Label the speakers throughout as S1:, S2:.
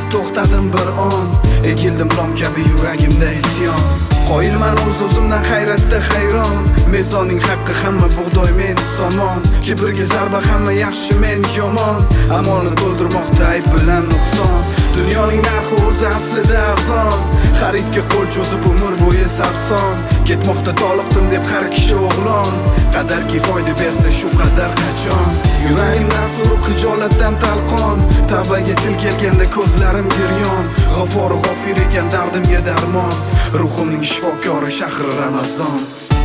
S1: to'xtadim bir on, egildim rom kabi yuragimda isyon. Qoyilman o'z-o'zimdan hayratda hayron, mezoning haqqi hamma bug'doy men somon, kibrga zarba hamma yaxshi men yomon, amoni to'ldirmoqda ayb bilan nuqson. Dunyoning narxi o'zi aslida arzon, xaridga qo'l cho'zib umr bo'yi sarson, ketmoqda toliqdim deb har kishi o'g'lon, qadarki foyda bersa shu qadar qachon. Yuragimdan surib hijolatdan talqon, tavbaga til kelganda ko'zlarim giryon, g'afori g'ofir ekan dardimga darmon, ruhimning shifokori shahri Ramazon.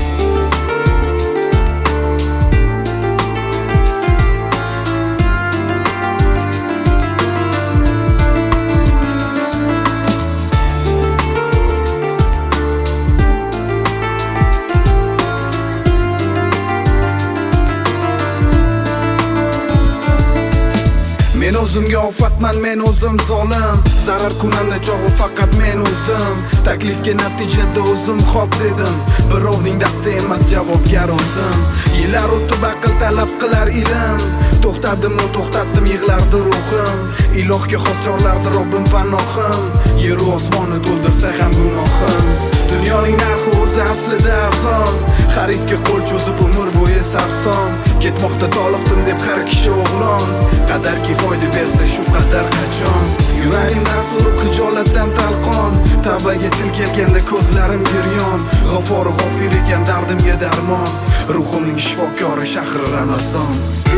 S1: Men o'zimga ofatman, men o'zim zolim, zarar kunanda chog'i faqat men o'zim, taklifga natijada o'zim xo'p dedim, birovning dasti emas javobgar o'zim. Yillar o'tib aql talab qilar ilm, to'xtadim-u to'xtatdim yig'lardi ruhim, ilohga xos chorlardi Robbim panohim, yeru osmonni to'ldirsa ham gunohim. Dunyoning narxi o'zi aslida arzon, xaridga qo'l cho'zib umr bo'yi sarson, ketmoqda toliqdim deb har kishi o'g'lon, qadarki foyda bersa shu qadar qachon. Yuragimdan surib hijolatdan talqon, tavbaga til kelganda ko'zlarim giryon, g'afori g'ofir ekan dardimga darmon, ruhimning shifokori shahri Ramazon.